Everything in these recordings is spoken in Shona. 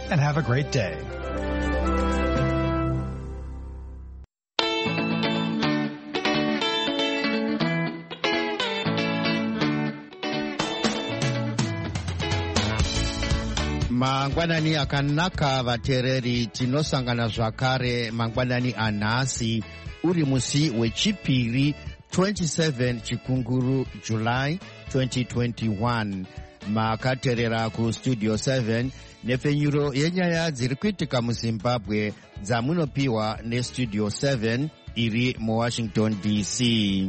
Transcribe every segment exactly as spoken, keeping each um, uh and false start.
and have a great day. Mangwanani akanaka vatereri, tinosangana zvakare mangwanani anhasi uri musi wechipiri twenty-seven chikunguru July twenty twenty-one. Makaterera ku studio seven nepfenyuro yenyaya dziri kuitika muZimbabwe dzamunopiwa nestudio seven iri muWashington D C.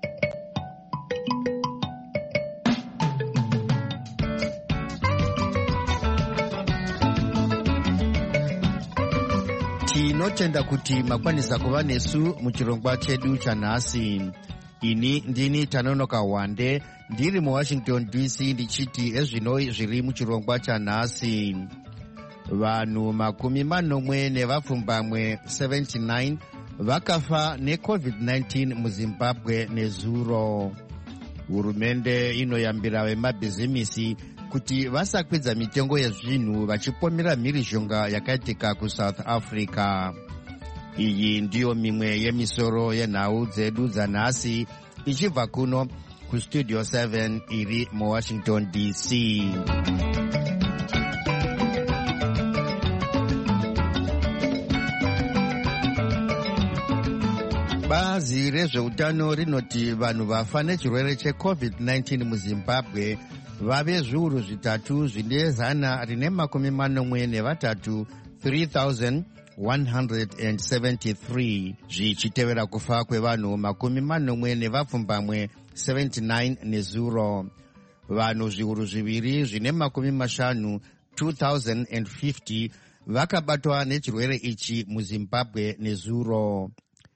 Tinotenda kuti makwanisa kuva nesu muchirongwa chedu chanhasi. Ini ndini Tanonoka Wande, ndiri muWashington D C ndichiti ezvinoi zviri muchirongwa chanhasi. Vanhu makumi manomwe nevapfumbamwe seventy-nine vakafa neCovid nineteen muZimbabwe nezuro. Hurumende inoyambira vemabhizimisi kuti vasakwidza mitengo yezvinhu vachipomera mhirizhonga yakaitika kuSouth Africa. Iyi ndiyo mimwe yemisoro yenhau dzedu dzanhasi ichibva kuno kustudio seven iri muWashington D C. Bazi rezveutano rinoti vanhu vafa nechirwere cheCovid nineteen muZimbabwe vave zviuru zvitatu zvine zana rine makumi manomwe nevatatu three thousand one hundred seventy-three, zvichitevera kufa kwevanhu makumi manomwe nevapfumbamwe seventy-nine nezuro. Vanhu zviuru zviviri zvine makumi mashanu two thousand fifty vakabatwa nechirwere ichi muZimbabwe nezuro.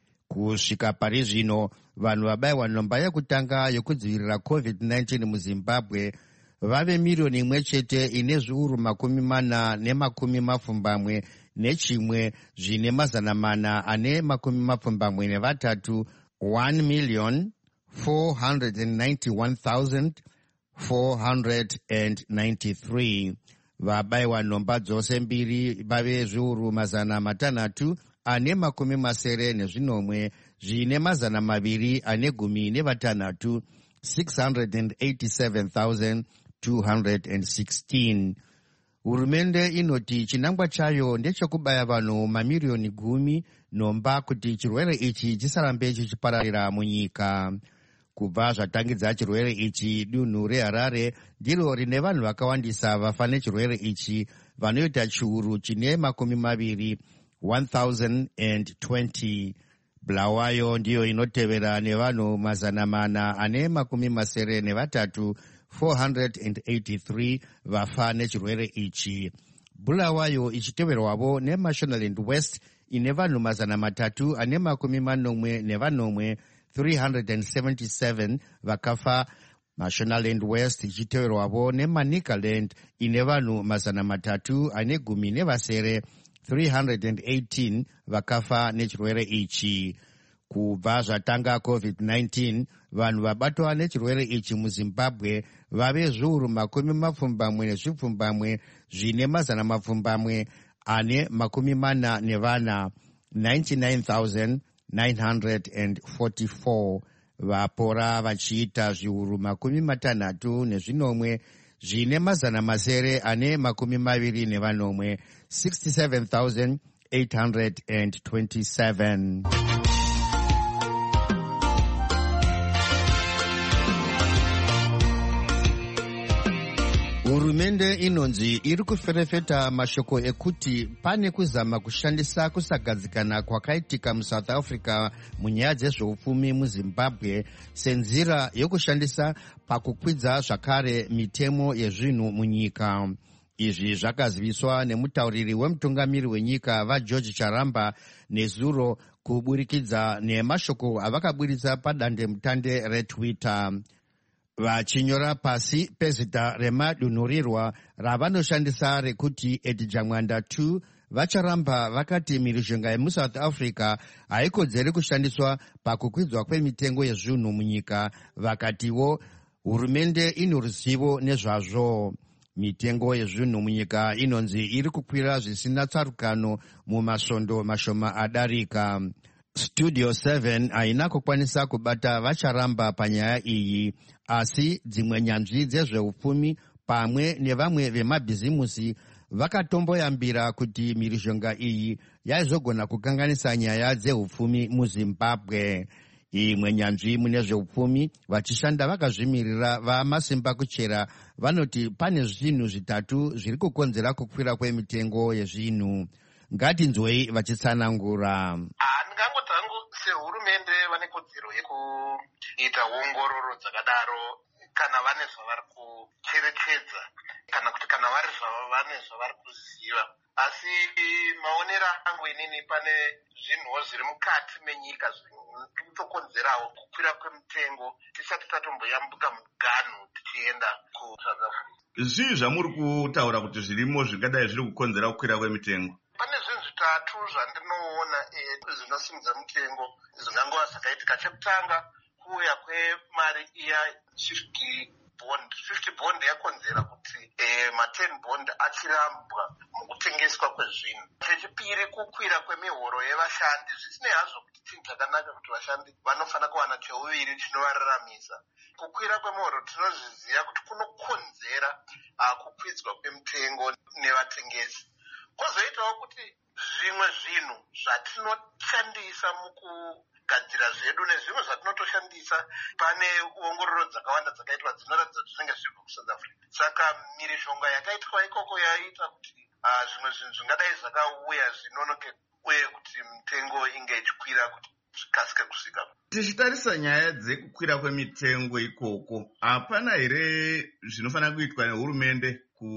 Kusvika pari zvino vanhu vabayiwa nhomba yekutanga yokudzivirira COVID nineteen muZimbabwe vave miriyoni imwe chete ine zviuru makumi mana nemakumi mapfumbamwe nechimwe zvine mazana mana ane makumi mapfumbamwe nevatatu one million four hundred ninety-one thousand four hundred ninety-three. Vabayiwa nhomba dzose mbiri vave zviuru mazana matanhatu ane makumi masere nezvinomwe zvine mazana maviri ane gumi nevatanhatu six hundred eighty-seven thousand two hundred sixteen. Hurumende inoti chinangwa chayo ndechekubaya vanhu mamiriyoni gumi nhomba kuti chirwere ichi chisarambe chichipararira munyika. Kubva zvatangidza chirwere ichi, dunhu reHarare ndiro rine vanhu vakawandisa vafa nechirwere ichi vanoita chiuru chine makumi maviri one thousand twenty. Bulawayo ndiyo inotevera nevanhu mazana mana ane makumi masere nevatatu four hundred eighty-three vafa nechirwere ichi. Bulawayo ichiteverwavo neMashonaland West ine vanhu mazana matatu ane makumi manomwe nevanomwe three hundred seventy-seven vakafa. Mashonaland West ichiteverwavo neManicaland ine vanhu mazana matatu ane gumi nevasere three hundred eighteen vakafa nechirwere ichi. Kubva zvatanga COVID nineteen, vanhu vabatwa nechirwere ichi muZimbabwe vave zviuru makumi mapfumbamwe nezvipfumbamwe zvine mazana mapfumbamwe ane makumi mana nevana ninety-nine thousand nine hundred forty-four. Vapora vachiita zviuru makumi matanhatu nezvinomwe zvine mazana masere ane makumi maviri nevanomwe sixty-seven thousand eight hundred twenty-seven. Hurumende inonzi iri kuferefeta mashoko ekuti pane kuzama kushandisa kusagadzikana kwakaitika muSouth Africa munyaya dzezveupfumi muZimbabwe senzira yokushandisa pakukwidza zvakare mitemo yezvinhu munyika. Izvi zvakaziviswa nemutauriri wemutungamiri wenyika vaGeorge Charamba nezuro kuburikidza nemashoko avakaburitsa padandemutande reTwitter. Vachinyora pasi pezita remadunhurirwa ravanoshandisa rekuti Edgar Mwanda two vacharamba vakati mhirizhonga yemuSouth Africa haikodzeri kushandiswa pakukwidzwa kwemitengo yezvinhu munyika. Vakatiwo hurumende ine ruzivo nezvazvo. Mitengo yezvinhu munyika inonzi iri kukwira zvisina tsarukano mumasvondo mashoma adarika. Studio seven haina kukwanisa kubata vacharamba panyaya iyi, asi dzimwe nyanzvi dzezveupfumi pamwe nevamwe vemabhizimusi vakatomboyambira kuti mhirizhonga iyi yaizogona kukanganisa nyaya dzeupfumi muZimbabwe. Imwe nyanzvi mune zveupfumi vachishanda vakazvimirira vamasimba kuchera vanoti pane zvinhu zvitatu zviri kukonzera kukwira kwemitengo yezvinhu. Ngatinzwei vachitsanangura. Ndingangoti hangu sehurumende vane kodzero yekuita ongororo dzakadaro kana vane zvavari kucherechedza kana kuti kana vari vane zvavari kuziva. Asi maonero angu inini pane zvinhuwo zviri mukati menyika zviri kutokonzerawo kukwira kwemitengo tisati tatomboyambuka muganhu tichienda kuSouth Africa. Zvii zvamuri kutaura kuti zvirimo zvingadai zviri kukonzera kukwira kwemitengo? Pane zvinhu zvitatu zvandinoona zvinosimudza mutengo zvingangova zvakaitika. Chekutanga, kuuya kwemari iya fifty bond. fifty bond yakonzera kuti ma ten bond achirambwa mukutengeswa kwezvinhu. Chechipiri, kukwira kwemihoro yevashandi. Zvisinei hazvo kuti chinhu chakanaka kuti vashandi vanofana kuwana cheuviri chinovararamisa. Kukwira kwemihoro tinozviziva kuti kunokonzera kukwidzwa kwemitengo nevatengesi. Kwozoitawo kuti zvimwe zvinhu zvatinoshandisa mukugadzira zvedu nezvimwe zvatinotoshandisa, pane ongororo dzakawanda dzakaitwa dzinoratidza kuti zvinenge zvibva kuSouth Africa. Saka mhirizhonga yakaitwa ikoko yaita kuti zvimwe zvinhu zvingadai zvakauya zvinonoke uye kuti mitengo inge ichikwira kuti zvikasike kusvika. Tichitarisa nyaya dzekukwira kwemitengo ikoko, hapana here zvinofanira kuitwa nehurumende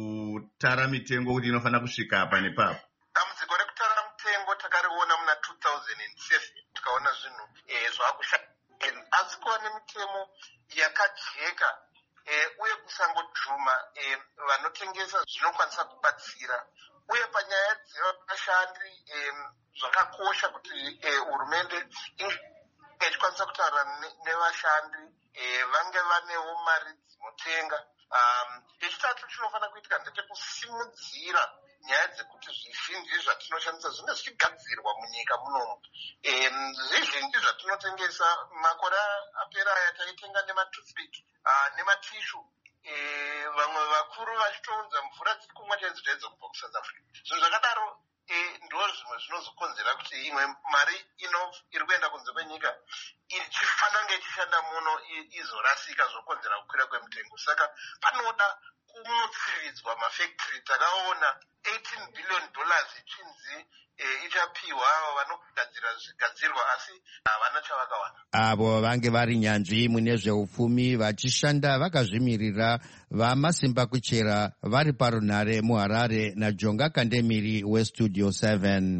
kutara mitengo kuti inofanira kusvika apa nepapo? Dambudziko rekutara mitengo takariona muna two thousand seven, tikaona zvinhu zvaakushanda, asi kuva nemitemo yakajeka uye kusangodhuma vanotengesa zvinokwanisa kubatsira. Uye panyaya dzevashandi zvakakosha kuti hurumende ichikwanisa kutaura nevashandi vange vanewo mari dzinotenga. Chechitatu chinofanira kuitika ndechekusimudzira nyaya dzekuti zvizhinji zvatinoshandisa zvinenge zvichigadzirwa munyika munomu. Zvizhinji zvatinotengesa makore apera aya taitenga nematoothpick nematishu, vamwe vakuru vachitounza mvura dziri kumwa chaidzo chaidzo kubva kuSouth Africa. Zvinhu zvakadaro ndo zvimwe zvinozokonzera kuti imwe mari iri kuenda kunze kwenyika ichifanira ichishanda muno izorasika zvokonzera kukwira kwemitengo. Saka panoda kumutsiridzwa mafactory. Takaona eighteen billion dollars ichinzi ichapiwa avo vanogadzira zvigadzirwa asi havana chavakawana. Avo vange vari nyanzvi mune zveupfumi vachishanda vakazvimirira vamasimba kuchera vari parunhare muHarare naJonga Kandemiri weStudio seven.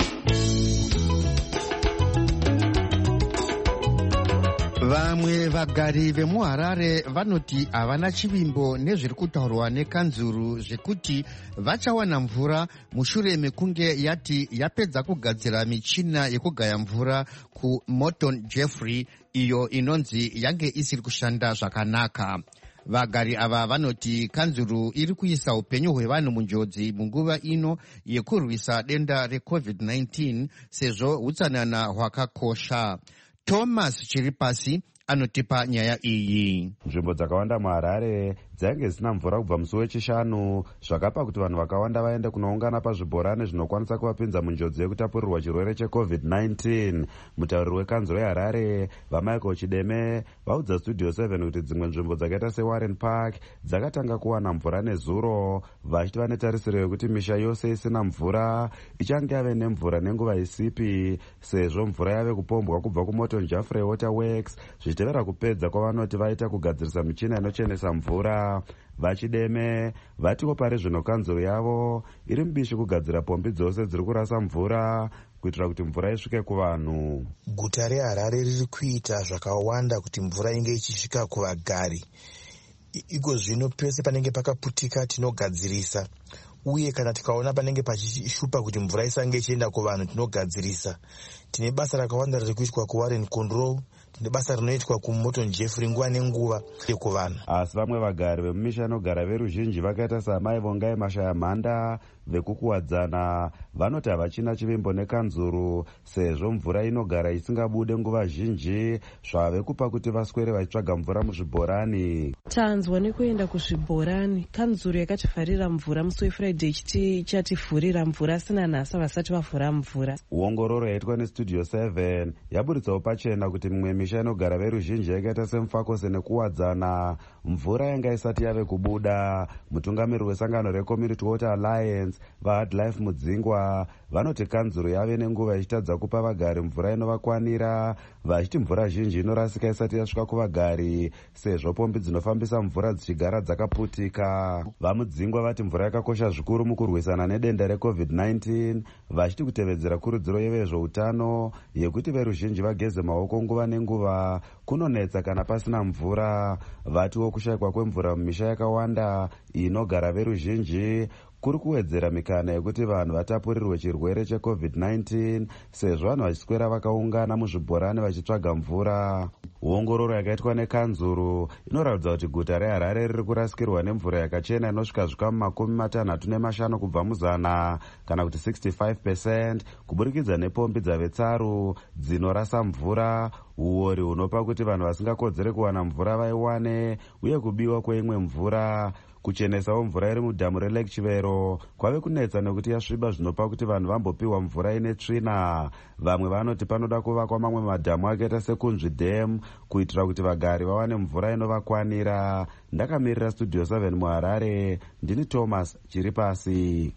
Vamwe vagari vemuHarare vanoti havana chivimbo nezviri kutaurwa nekanzuru zvekuti vachawana mvura mushure mekunge yati yapedza kugadzira michina yekugaya mvura kuMorton Jeffrey iyo inonzi yange isiri kushanda zvakanaka. Vagari ava vanoti kanzuru iri kuisa upenyu hwevanhu munjodzi munguva ino yekurwisa denda reCovid nineteen sezvo hutsanana hwakakosha. Thomas Chiripasi anotipa nyaya iyi. Nzvimbo dzakawanda muHarare dzainge zisina mvura kubva musi wechishanu, zvakapa kuti vanhu vakawanda vaende kunoungana pazvibhorani zvinokwanisa kuvapinza munjodzi yekutapurirwa chirwere cheCovid nineteen. Mutauriri wekanzuro yeHarare vaMichael Chideme vaudza Studio seven kuti dzimwe nzvimbo dzakaita seWarren Park dzakatanga kuwana mvura nezuro, vachiti vane tarisiro yekuti misha yose isina mvura ichange yave nemvura nenguva isipi, sezvo mvura yave kupombwa kubva kuMorton Jeffrey Waterworks zvichitevera kupedza kwavanoti vaita kugadzirisa michina inochenesa mvura. Vachideme vatiwo pari zvino kanzuro yavo iri mubishi kugadzira pombi dzose dziri kurasa mvura kuitira kuti mvura isvike kuvanhu. Guta reHarare riri kuita zvakawanda kuti mvura inge ichisvika kuvagari. Iko zvino pese panenge pakaputika tinogadzirisa, uye kana tikaona panenge pachishupa kuti mvura isange ichienda kuvanhu tinogadzirisa. Tine basa rakawanda riri kuitwa kuWarren Control, nebasa rinoitwa kuMorton Jeffrey nguva nenguva kuvanhu. Asi vamwe vagari vemumisha inogara veruzhinji vakaita saamai Vongai Mashaya Mhanda vekukuwadzana vanoti havachina chivimbo nekanzuru sezvo mvura inogara isingabude nguva zhinji zvave kupa kuti vaswere vachitsvaga mvura muzvibhorani. Tanzwa nekuenda kuzvibhorani, kanzuru yakativharira mvura musi weFriday ichiti chativhurira mvura asina nhasa vasati vavhura mvura. Ongororo yaitwa neStudio seven yaburitsawo pachena kuti mimwe misha inogara veruzhinji yakaita semufakose nekuwadzana mvura yanga isati yave kubuda. Mutungamiri wesangano reCommunity Water Alliance vaHardlife Mudzingwa vanoti kanzuro yave nenguva ichitadza kupa vagari mvura inovakwanira, vachiti mvura zhinji inorasika isati yasvika kuvagari sezvo pombi dzinofambisa mvura dzichigara dzakaputika. VaMudzingwa vati mvura yakakosha zvikuru mukurwisana nedenda reCovid nineteen, vachiti kutevedzera kurudziro yevezveutano yekuti veruzhinji vageze maoko nguva nenguva kunonetsa kana pasina mvura. Vatiwo kushayikwa kwemvura mumisha yakawanda inogara veruzhinji kuri kuwedzera mikana yekuti vanhu vatapurirwe chirwere cheCovid nineteen sezvo vanhu vachiswera vakaungana muzvibhorani vachitsvaga mvura. Ongororo yakaitwa nekanzuru inoratidza kuti guta reHarare riri kurasikirwa nemvura yakachena inosvika zvikamu makumi matanhatu nemashanu kubva muzana kana kuti sixty-five percent kuburikidza nepombi dzavetsaru dzinorasa mvura, uori hunopa kuti vanhu vasingakodzere kuwana mvura vaiwane, uye kubiwa kweimwe mvura. Kuchenesawo mvura iri mudhamu reLake Chivero kwave kunetsa nekuti yasviba zvinopa kuti vanhu vambopiwa mvura ine tsvina. Vamwe vanoti panoda kuvakwa mamwe madhamu akaita seKunzvi Dam kuitira kuti vagari vawane mvura inovakwanira. Ndakamirira Studio seven muHarare, ndini Thomas Chiripasi.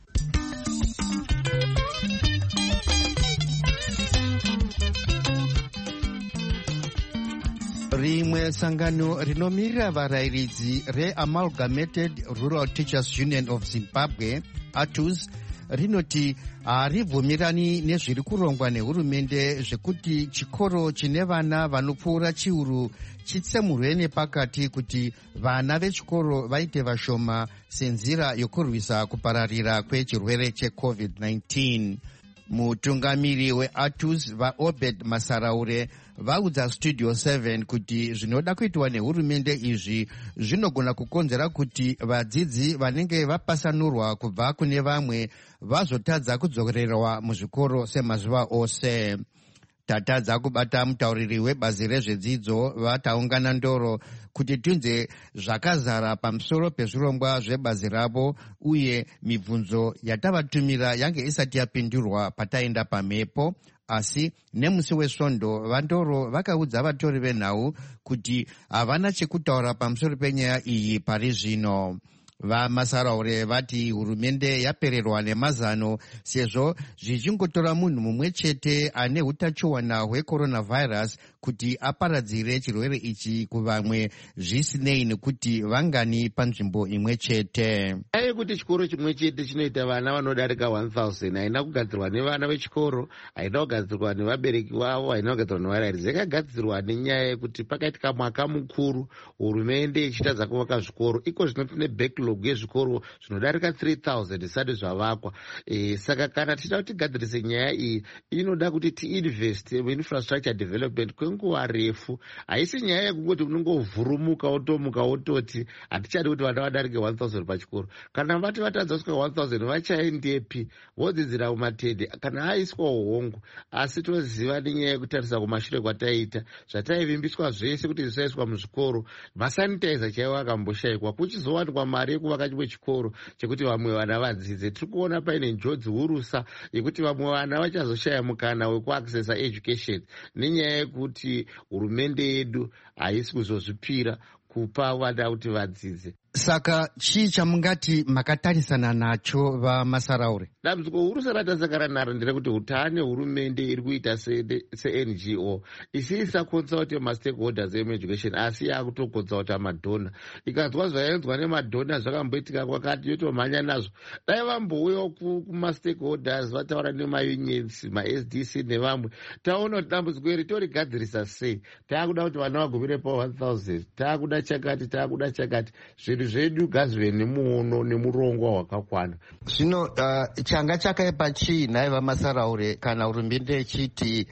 Rimwe sangano rinomirira varayiridzi reAmalgamated Rural Teachers Union of Zimbabwe, A T U Z, rinoti haribvumirani nezviri kurongwa nehurumende zvekuti chikoro chine vana vanopfuura chiuru chitsemurwe nepakati kuti vana vechikoro vaite vashoma senzira yokurwisa kupararira kwechirwere cheCovid nineteen. Mutungamiri weA T U Z vaObed Masaraure vaudza Studio seven kuti zvinoda kuitwa nehurumende izvi zvinogona kukonzera kuti vadzidzi vanenge vapasanurwa kubva kune vamwe vazotadza kudzorerwa muzvikoro semazuva ose. Tatadza kubata mutauriri webazi rezvedzidzo vataungana ndoro kuti tunze zvakazara pamusoro pezvirongwa zvebazi ravo, uye mibvunzo yatavatumira yange isati yapindurwa pataenda pamhepo. Asi nemusi wesvondo vandoro vakaudza vatori venhau kuti havana chekutaura pamusoro penyaya iyi pari zvino. VaMasaraure vati hurumende yapererwa nemazano sezvo zvichingotora munhu mumwe chete ane utachiona hwecoronavirus kuti aparadzire chirwere ichi kuvamwe zvisinei nekuti vangani panzvimbo imwe chete. Dai kuti chikoro chimwe chete chinoita vana vanodarika one thousand haina kugadzirwa nevana vechikoro, haina kugadzirwa nevabereki vavo, haina kugadzirwa nevarairidzi. Yakagadzirwa nenyaya yekuti pakaitika mwaka mukuru hurumende ichitadza kuvaka zvikoro, iko zvinoti nebacklog yezvikoro zvinodarika three thousand zvisati zvavakwa. E, saka kana tichida kuti tigadzirise nyaya iyi inoda kuti tiinvest muinfrastructure development kwenguva refu. Haisi nyaya yekungoti unongovhurumuka wotomuka wototi hatichadi kuti vana vadarike one thousand pachikoro. Kana vati vatadza kusvika one thousand vachaendepi? Vodzidzira kumatende kana aiswa uhongo. Asi toziva nenyaya yekutarisa kumashure kwataita zvataivimbiswa zvese kuti zvisaiswa muzvikoro, masanitizer chaiwo akamboshayikwa, kuchizowanikwa mari yekuvaka chimwe chikoro chekuti vamwe vana vadzidze. Tiri kuona paine njodzi hurusa yekuti vamwe vana vachazoshaya mukana wekuaccessa education nenyaya yekuti hurumende yedu haisi kuzozvipira kupa vana kuti vadzidze. Saka chii chamungati makatarisana nacho vaMasaraure? Dambudziko huru saratasakara naro nderekuti hutano hurumende iri kuita se-N G O isi isakonsulta mastakeholders emueducation, asi yakutokonsulta madhona. Ikazwa zvaenzwa nemadhona zvakamboitika kwakati yotomhanya nazvo. Dai vambouyawo kumastakeholders vataura nemaunions, maS D C nevamwe, taona kuti dambudziko iri torigadzirisa sei. Taakuda kuti vana vagumire pa one thousand, taakuda chakati, taakuda chakati. Zvinhu zvedu ngazvive nemuono nemurongwa hwakakwana. Zvino uh, changa chakaipa chii nai vaMasaraure kana hurumende ichiti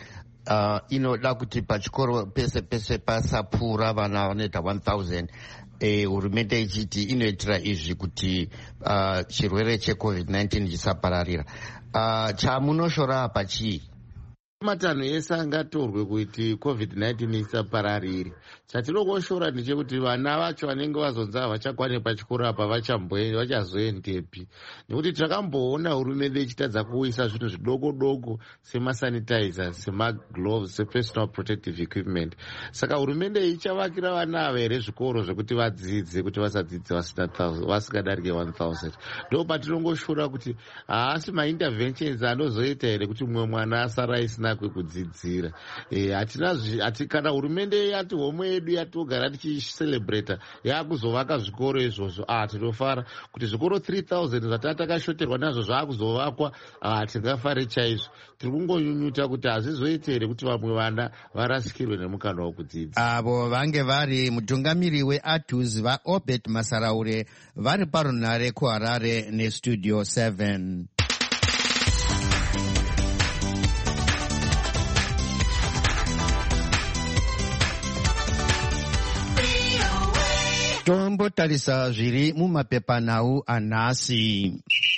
uh, inoda kuti pachikoro pese pese pasapfuura vana vanoita one thousand. Hurumende e, ichiti inoitira izvi kuti uh, chirwere checovid nineteen chisapararira. Uh, chamunoshora apa chii? Matanho ese angatorwe kuti covid nineteen isapararire. Chatinokoshora ndechekuti vana vacho vanenge vazonzi havachakwane pachikoro apa vachazoendepi. Nekuti takamboona hurumende ichitadza kuisa zvinhu zvidoko doko semasanitizers, semagloves, sepersonal protective equipment. Saka hurumende ichavakira vana ava here zvikoro zvekuti vadzidze kuti vasadzidze vasingadarike one thousand. Ndo patinongoshora kuti haasi mainterventions anozoita here kuti mumwe mwana asara isina kwekudzidzira. Hatina e, kana hurumende yati homwe yedu yatogara tichicelebrata yaakuzovaka zvikoro izvozvo, ah tinofara kuti zvikoro three thousand zvatata takashoterwa nazvo zvaakuzovakwa, ah tingafare chaizvo. Tiri kungonyunyuta kuti hazvizoite here kuti vamwe vana varasikirwe nemukana wokudzidza. Avo vange vari mutungamiri weATUS vaObert Masaraure vari parunhare kuHarare neStudio seven. Tombotarisa zviri mumapepanhau anhasi.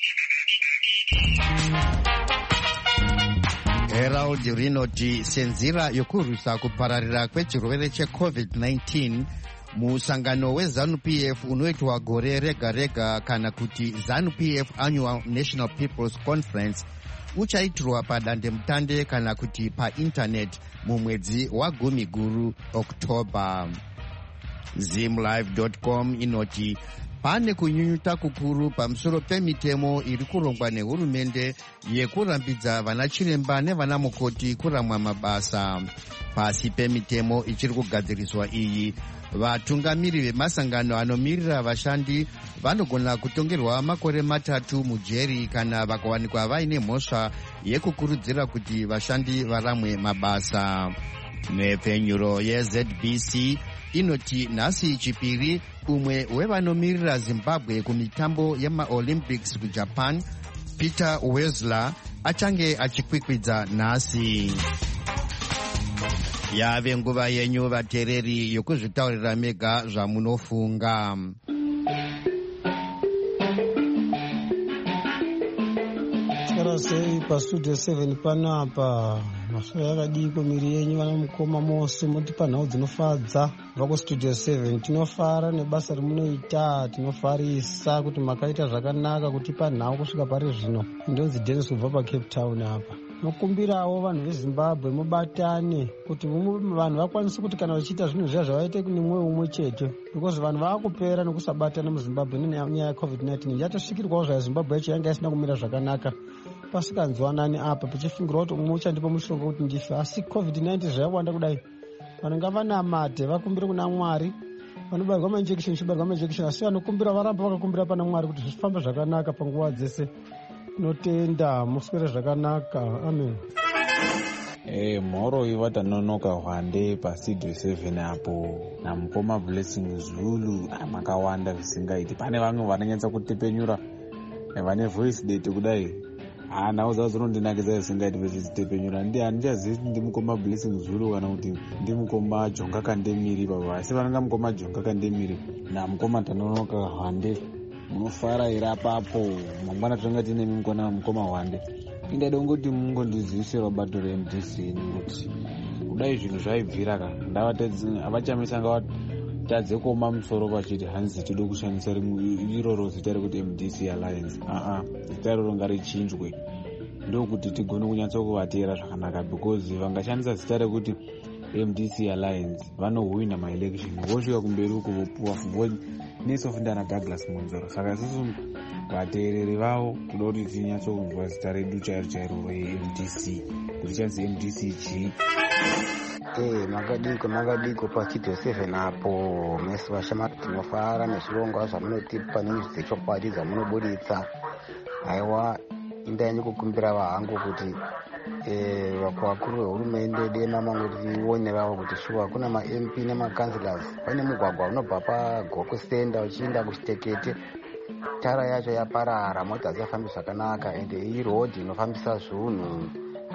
Herald rinoti senzira yokurwisa kupararira kwechirwere checovid nineteen musangano weZANU-P F unoitwa gore rega rega kana kuti ZANU-P F Annual National People's Conference uchaitirwa padandemutande kana kuti painternet mumwedzi wagumi guru Oktoba. Zimlive dot com inoti pane kunyunyuta kukuru pamusoro pemitemo iri kurongwa nehurumende yekurambidza vana chiremba nevana mukoti kuramwa mabasa. Pasi pemitemo ichiri kugadziriswa iyi, vatungamiri vemasangano anomirira vashandi vanogona kutongerwa makore matatu mujeri kana vakawanikwa vaine mhosva yekukurudzira kuti vashandi varamwe mabasa. Mhepfenyuro yeZ B C inoti nhasi chipiri umwe wevanomirira Zimbabwe kumitambo yemaolympics kuJapan, Peter Wessler, achange achikwikwidza nhasi. Yave nguva yenyu vateereri yokuzvitaurira mega zvamunofunga. Sei paStudio seven pano apa masoro yakadiko miri yenyu vana mukoma mose motipa nhau dzinofadza. Kubva kuStudio seven tinofara nebasa rimunoita, tinofarisa kuti makaita zvakanaka kutipa nhau kusvika pari zvino. Ndonzi Dennis kubva paCape Town apa. Mokumbirawo vanhu veZimbabwe mubatane kuti vanhu vakwanise kuti kana vachiita zvinhu zviya zvavaite nemwoyo umwe chete, because vanhu vaakupera nekusabatana muZimbabwe nenyaya yecovid nineteen. Yatosvikirwawo zvaya Zimbabwe yacho yanga isina kumira zvakanaka, pasikanzwanani apa pachifungirwa kuti umwe uchandipa mushonga kuti ndife. Asi covid nineteen zvayawanda kudai, vanhu ngavanamate vakumbire kuna Mwari. Vanobarwa majekisheni chibarwa majekisheni, asi vanokumbira varamba vakakumbira pana Mwari kuti zvifambe zvakanaka panguva dzese. Notenda muswere zvakanaka, amen. Eh, mhoro ivatanonoka hwande paStudio seven apo namukoma Blessing Zulu makawanda visingaiti. Pane vamwe vanonyatsa kutipenyura vane voice date kudai. Ah, nawo zazvinondinakidza visingaiti vechitepenyura. Ndi handichazivi kuti ndimukoma Blessing Zulu kana kuti ndimukoma Jonga Kandemiri baba. Asi vananga mukoma Jonga Kandemiri namukoma Tanonoka hwande munofara ira apapo mangwana tonga tine mukona mukoma hwande. Indada ngoti mungondizivisira bato reM D C nekuti kudai zvinhu zvaibvira ka ndavatedzi avachamisa ngavatadze kuoma musoro vachiti hanzi tode kushandisa iroro zita rekuti M D C Alliance. Aa zita iroro ngarichinjwe ndokuti tigone kunyatsa kuvateera zvakanaka, because vangashandisa zita rekuti M D C Alliance vanohwina maelection vosvika kumberi uko vopuwa nesofundana Douglas Monzoro. Saka isusu vateereri vavo toda kuti tinyatso kunzwa zita redu chairo chairo reM D C kuti chanzi M D C G. Eh, makadiko makadiko paStudio seven apo mesi vashama tinofara nezvirongwa zvamunotipa nenyuzi dzechokwadi dzamunobuditsa. Haiwa indaini kukumbira vahangu kuti eh vakuru vehurumende dema mangoti tione vavo kuti shuwa kuna ma-M P nema-councillors pane mugwagwa unobva paGoku Center uchienda kuChitekete, tara yacho yaparara, mota hadzifambi zvakanaka, ende iyi road inofambisa zvinhu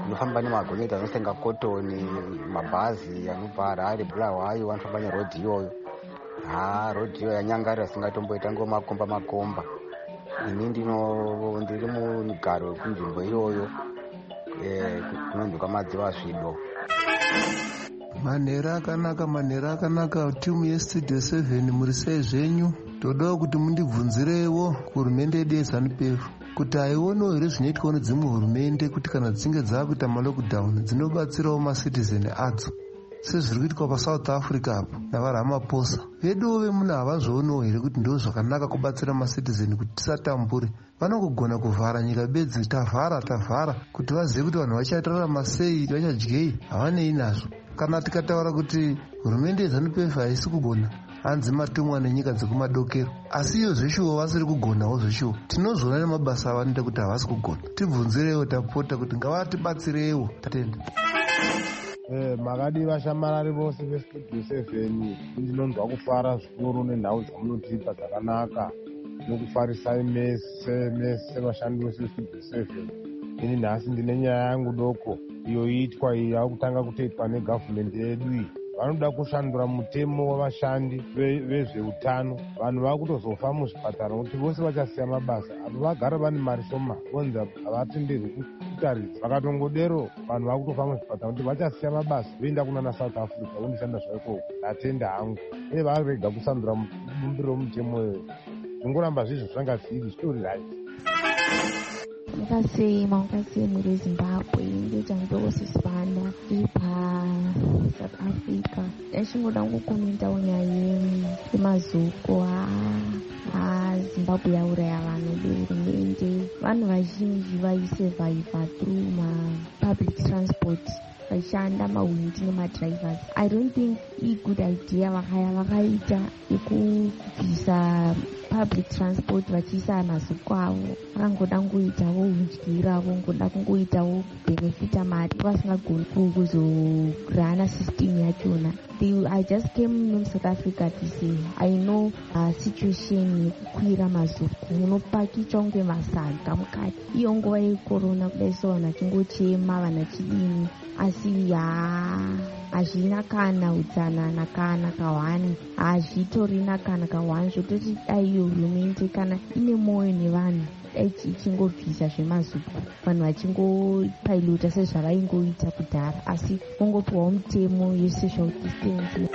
tinofamba nemagonyeti anosenga kotoni, mabhazi anobva Harare, Bulawayo anofamba nerodhi iyoyo. Ha, rodhi iyoyo yanyangarira singatomboita ngomakomba makomba. Ini ndino ndiri mugaro kunzvimbo iyoyo kunonzi kwamadziva Svido. Manhero akanaka, manhero akanaka. Timu yestudio seven muri sei zvenyu? Todawo kuti mundibvunzirewo kuhurumende yedu yeZANU-P F kuti haionewo here zvinoitwa nedzimwe hurumende kuti kana dzinge dzakuita malockdown dzinobatsirawo macitizen adzo sezviri kuitwa paSouth Africa apo navaRamaphosa. Veduwo vemuna havazvoonewo here kuti ndo zvakanaka kubatsira macitizen kuti tisatambure? Vanongogona kuvhara nyika bedzi, tavhara tavhara, kuti vazive kuti vanhu vachatorarama sei, vachadyei, havanei nazvo. Kana tikataura kuti hurumende yeZANU-P F haisi kugona, hanzi matumwa nenyika dzekumadokero, asi iyo zveshuwo vasiri kugonawo zveshuwo. Tinozoona nemabasa avanoita kuti havasi kugona. Tibvunzirewo tapota kuti ngavatibatsirewo. Tatenda. Eh, makadi vashamarari vose vestudio seven ndinonzwa kufara zvikuru nenhau dzamunotipa dzakanaka nokufarisai mese mese vashandi vose vestudio seven. Ini nhasi ndine nyaya yangu doko iyo iitwa iyi yakutanga kutoitwa negavhumende yedu iyi. Vanoda kushandura mutemo wavashandi vezveutano. Vanhu vakutozofa muzvipatara nokuti vose vachasiya mabasa. Avo vagara vane mari shoma vonzi havatenderwi kutaridza. Vakatongodero vanhu vakutofa muzvipatara nokuti vachasiya mabasa voenda kunana South Africa vondoshanda zvaiko. Ndatenda hangu uye varega kushandura bumbiro romutemo iyoyo. Zvingoramba zvizvo zvanga zviri zvitori right. Makasema makasema muri Zimbabwe ndochandosisipanda iri paSouth Africa. Ndachingoda kungokomentawo nyaya yemazuko aZimbabwe yauraya vanhu behurumende. Vanhu vazhinji vaisevhaivha through mapublic transport vachishanda mawindi nemadrivers. I don't think i-good idea vakaya vakaita yekubvisa public transport vachiisa mazuko avo. Vakangoda kungoitawo hundyiravo, ngoda kungoitawo benefita mari vasingagoni kuzorana system yachona. I just came from South Africa to say I know uh, situation yekukwira mazuko unopakichwa kunge masaga mukati. Iyo nguva yecorona kudai so vanhu vachingochema vanhu vachidini, asi hazvina kana utsanana kana kahwani, hazvitorina kana kahwani. Zvototi dai iyo hurumende kana ine mwoyo nevanhu ichingobvisa zvemazuko vanhu vachingopailota sezvavaingoita kudhara, asi vongopiwawo mutemo yesocial distance.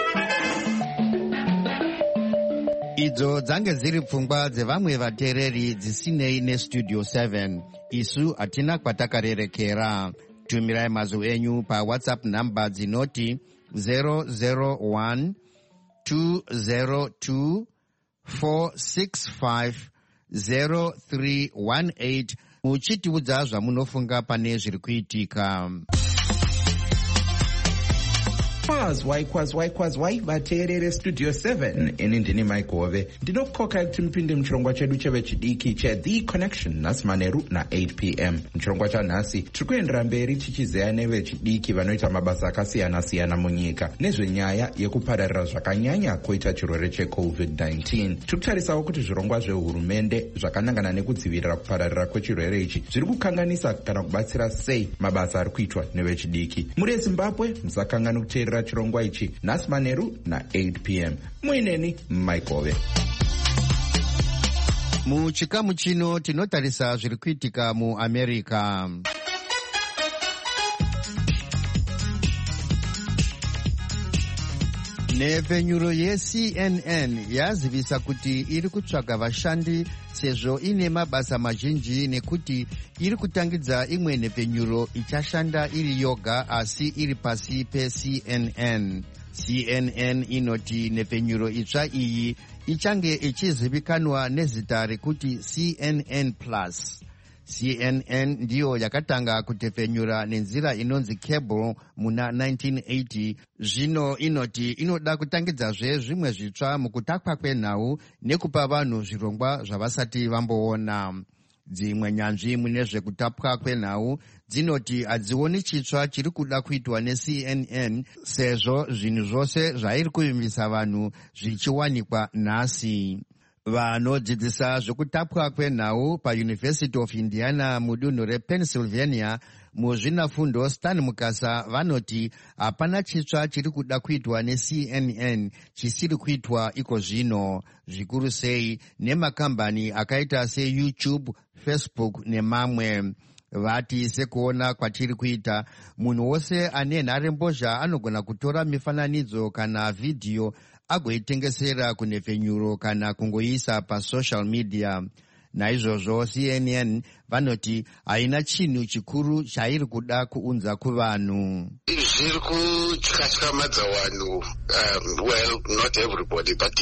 Idzo dzange dziri pfungwa dzevamwe vateereri dzisinei nestudio seven. Isu hatina kwatakarerekera. Tumirai mazwi enyu paWhatsApp namba dzinoti zero zero one two zero two four six five zero three one eight muchitiudza zvamunofunga pane zviri kuitika. Kwazwai kwazwai kwazwai vateerere studio seven. Ini ndini Mike Hove ndinokoka kuti mupinde muchirongwa chedu chevechidiki cheThe Connection nhasi manheru na-eight p m. Muchirongwa chanhasi tiri kuendera mberi tichizeya nevechidiki vanoita mabasa akasiyana-siyana munyika nezvenyaya yekupararira zvakanyanya kwoita chirwere checovid nineteen. Tiri kutarisawo kuti zvirongwa zvehurumende zvakanangana nekudzivirira kupararira kwechirwere ichi zviri kukanganisa kana kubatsira sei mabasa ari kuitwa nevechidiki. Muri Zimbabwe musakangana kuteerera chirongwa ichi nhasi manheru na-eight p m. Muineni Mike Hove. Muchikamu chino tinotarisa zviri kuitika muAmerica. Nepfenyuro yeC N N yazivisa kuti iri kutsvaga vashandi sezvo ine mabasa mazhinji nekuti iri kutangidza imwe nepfenyuro ichashanda iri yoga asi iri pasi peC N N. C N N inoti nepfenyuro itsva iyi ichange ichizivikanwa nezita rekuti C N N plus. C N N ndiyo yakatanga kutepfenyura nenzira inonzi cable muna nineteen eighty. Zvino inoti inoda kutangidzazve zvimwe zvitsva mukutakwa kwenhau nekupa vanhu zvirongwa zvavasati vamboona. Dzimwe nyanzvi mune zvekutapwa kwenhau dzinoti hadzioni chitsva chiri kuda kuitwa neC N N sezvo zvinhu zvose zvairi kuvimbisa vanhu zvichiwanikwa nhasi. Vanodzidzisa zvekutapwa kwenhau paUniversity of Indiana mudunhu rePennsylvania muzvinafundo Stan Mukasa vanoti hapana chitsva chiri kuda kuitwa neC N N chisiri kuitwa iko zvino, zvikuru sei nemakambani akaita seYouTube, Facebook nemamwe. Vati sekuona kwatiri kuita, munhu wose ane nharembozha anogona kutora mifananidzo kana vhidhiyo agoitengesera kunhepfenyuro kana kungoisa pasocial media. Naizvozvo C N N vanoti haina chinhu chikuru chairi kuda kuunza kuvanhu. Zviri kutyatyamadza vanhu, um, well, not everybody, but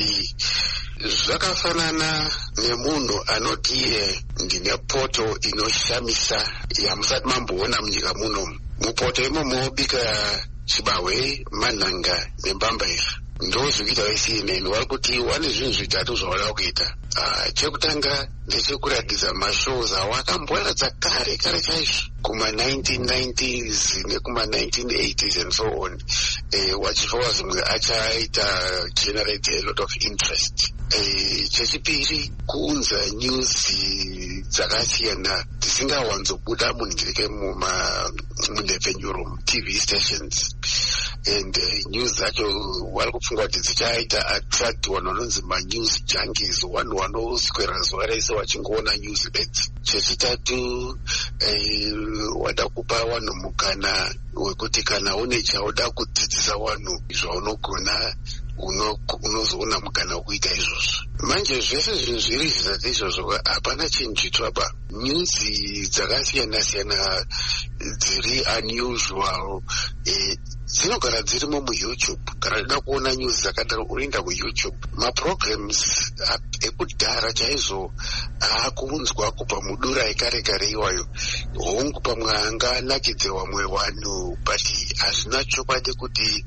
zvakafanana nemunhu anoti iye ndine poto inoshamisa yamusati mamboona munyika muno. Mupoto imomo mobika chibahwe, manhanga nembambaira. Ndo zvikuita veC N N vari kuti wane zvinhu zvitatu zvavada kuita. Uh, chekutanga ndechekuratidza mashows awakamboratidza kare kare chaizvo kuma nineteen nineties nekuma nineteen eighties and so on. Eh, wachifawa zvimwe achaita generate a lot of interest. Eh, chechipiri kuunza news dzakasiyana dzisingawanzobuda munhirike munhepfenyuro T V stations. And uh, news dzacho wari kupfunga kuti dzichaita attract vanhu vanonzi manews junkies, vanhu vanoswera zuva rese vachingoona news beds. Chechitatu eh, wada kupa vanhu mukana wekuti kana une chauda kudzidzisa vanhu zvaunogona unozoona mukana wekuita izvozvo. Manje zvese zvinhu zviri zvitatu izvozvo hapana chinhu chitsvaba. News dzakasiyana siyana dziri unusual eh, dzinogara dzirimo muYouTube. Kana uchida kuona news dzakadaro unoenda kuYouTube. Maprograms ekudhara chaizvo aakuunzwa kubva mudura ekare kare iwayo. Hongu pamwe anganakidze vamwe vanhu, but hazvina chokwadi kuti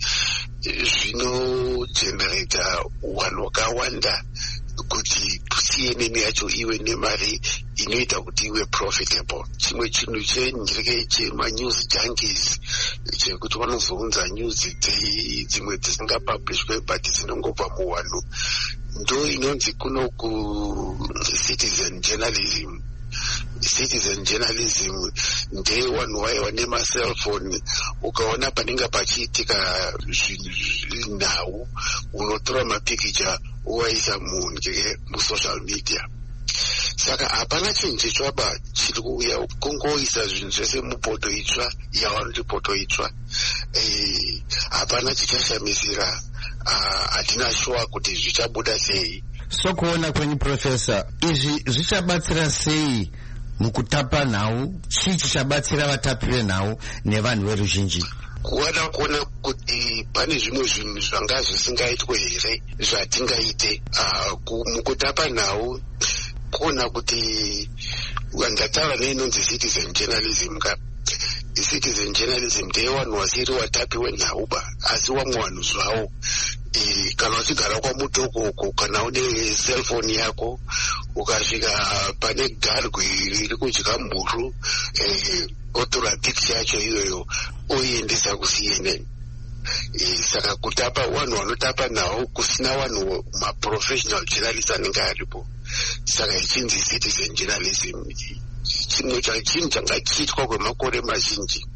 zvinogenerata vanhu vakawanda kuti C N N yacho iwe nemari inoita kuti iwe profitable. Chimwe chinhu chenhirike chemanews junkies chekuti vanozounza news dzimwe dzisingapublishwe but dzinongobva muvanhu, ndo inonzi kuno ku citizen journalism. Citizen journalism ndeye vanhu vaiva nemaselfoni, ukaona panenge pachiitika nhau unotora mapikicha uvaisa munhike musocial media. Saka hapana chinhu chitsvaba chiri kuuya kungoisa zvinhu zvese mupoto itsva yavanoti poto itsva. Hapana e, chichashamisira. Hatina shuwa kuti zvichabuda sei. Sokuona kwenyu Profesa, izvi zvichabatsira sei mukutapa nhau? Chii chichabatsira vatapi venhau nevanhu veruzhinji? Kuwada kuona kuti pane zvimwe zvinhu zvanga zvisingaitwe here zvatingaite uh, mukutapa nhau, kuona kuti ndataura neinonzi citizen journalism ka citizen journalism ndeye vanhu vasiri watapi wenhauba asi vamwe vanhu zvavo. E, kana uchigara kwamutoko kana une cellphone yako ukasvika pane garwe riri kudya mburu, e, otora picture yacho iyoyo oiendesa ku-C N N. E, saka kutapa vanhu vanotapa nhau kusina vanhu maprofessional journalist anenge aripo, saka ichinzi citizen journalism. Chinhu changa chiitwa kwemakore mazhinji.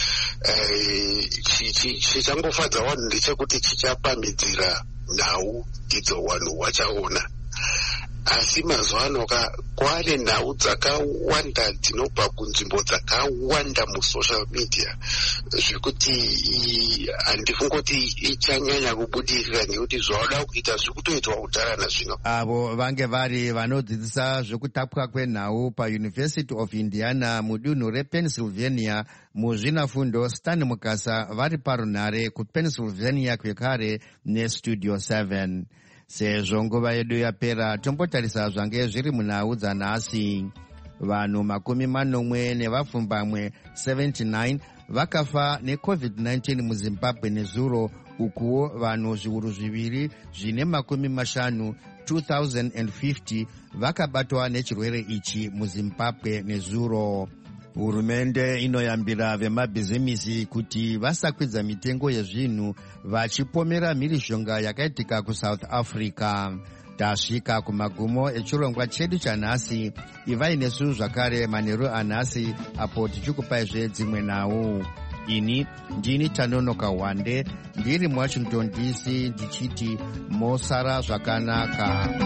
Chichangofadza vanhu ndechekuti chichapamhidzira nhau idzo vanhu vachaona. Asi mazuva ano kwane nhau dzakawanda dzinobva kunzvimbo dzakawanda musocial media zvekuti handifungoti ichanyanya kubudirira nekuti zvavada kuita zviri kutoitwa kudhara nazvino. Avo vange vari vanodzidzisa zvekutapwa kwenhau paUniversity of Indiana mudunhu rePennsylvania muzvinafundo Stan Mukasa vari parunhare kuPennsylvania kwekare neStudio seven. Sezvo nguva yedu yapera, tombotarisa zvange zviri munhau dzanhasi. Vanhu makumi manomwe nevapfumbamwe seventy-nine vakafa neCovid nineteen muZimbabwe nezuro, ukuwo vanhu zviuru zviviri zvine makumi mashanu two thousand fifty vakabatwa nechirwere ichi muZimbabwe nezuro. Hurumende inoyambira vemabhizimisi kuti vasakwidza mitengo yezvinhu vachipomera mhirishonga yakaitika kuSouth Africa. tasvika kumagumo echirongwa chedu chanhasi. Ivai nesu zvakare manheru anhasi apo tichikupaizve dzimwe nhau. Ini ndini Tanonoka Hwande ndiri muWashington D C ndichiti mosara zvakanaka.